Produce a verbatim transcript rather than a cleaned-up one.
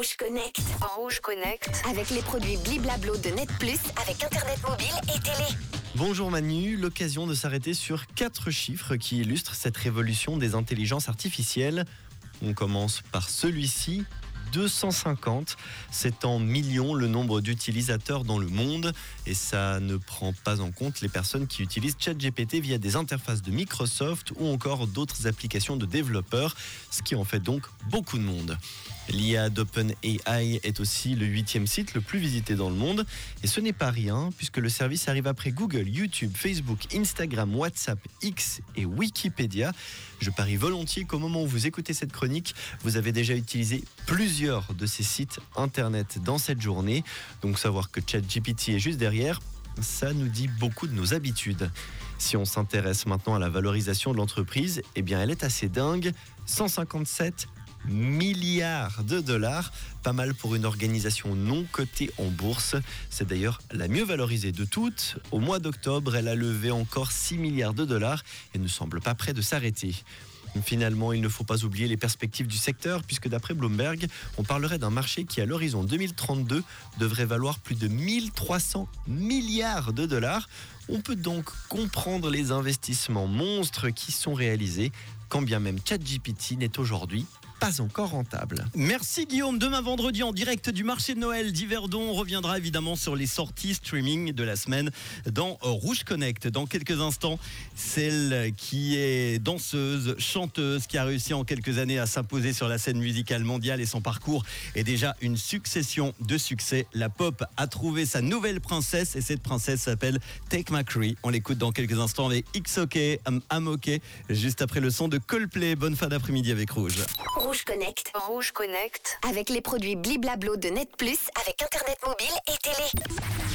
Rouge Connect. Rouge Connect. Avec les produits Bliblablo de Net Plus, avec Internet mobile et télé. Bonjour Manu, l'occasion de s'arrêter sur quatre chiffres qui illustrent cette révolution des intelligences artificielles. On commence par celui-ci. deux cent cinquante, c'est en millions le nombre d'utilisateurs dans le monde et ça ne prend pas en compte les personnes qui utilisent ChatGPT via des interfaces de Microsoft ou encore d'autres applications de développeurs, ce qui en fait donc beaucoup de monde. L'I A d'OpenAI est aussi le huitième site le plus visité dans le monde et ce n'est pas rien puisque le service arrive après Google, YouTube, Facebook, Instagram, WhatsApp, X et Wikipédia. Je parie volontiers qu'au moment où vous écoutez cette chronique, vous avez déjà utilisé plusieurs de ces sites internet dans cette journée. Donc savoir que ChatGPT est juste derrière, ça nous dit beaucoup de nos habitudes. Si on s'intéresse maintenant à la valorisation de l'entreprise, eh bien elle est assez dingue, cent cinquante-sept milliards de dollars, pas mal pour une organisation non cotée en bourse. C'est d'ailleurs la mieux valorisée de toutes. Au mois d'octobre, elle a levé encore six milliards de dollars et ne semble pas près de s'arrêter. Finalement, il ne faut pas oublier les perspectives du secteur puisque d'après Bloomberg, on parlerait d'un marché qui à l'horizon deux mille trente-deux devrait valoir plus de mille trois cents milliards de dollars. On peut donc comprendre les investissements monstres qui sont réalisés, quand bien même ChatGPT n'est aujourd'hui pas encore rentable. Merci Guillaume. Demain vendredi en direct du marché de Noël d'Yverdon. On reviendra évidemment sur les sorties streaming de la semaine dans Rouge Connect. Dans quelques instants, celle qui est danseuse, chanteuse, qui a réussi en quelques années à s'imposer sur la scène musicale mondiale et son parcours est déjà une succession de succès. La pop a trouvé sa nouvelle princesse et cette princesse s'appelle Tate McRae. On l'écoute dans quelques instants avec It's OK, I'm, I'm OK, juste après le son de Coldplay. Bonne fin d'après-midi avec Rouge. Rouge Connect. Rouge Connect. Avec les produits Bliblablo de Net Plus, avec Internet mobile et télé.